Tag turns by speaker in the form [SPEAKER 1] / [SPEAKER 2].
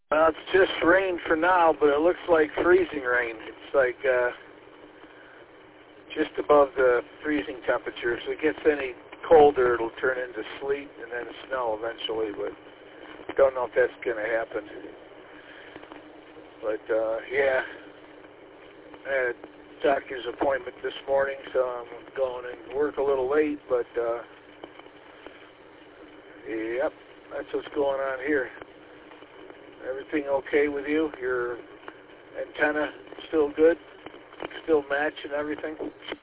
[SPEAKER 1] Well, it's just rain for now, but it looks like freezing rain. It's like just above the freezing temperature. So if it gets any colder, it'll turn into sleet and then snow eventually, but don't know if that's going to happen. But, yeah, I had a doctor's appointment this morning, so I'm going and work a little late, but, yep, that's what's going on here. Everything okay with you? Your antenna still good? Still match and everything?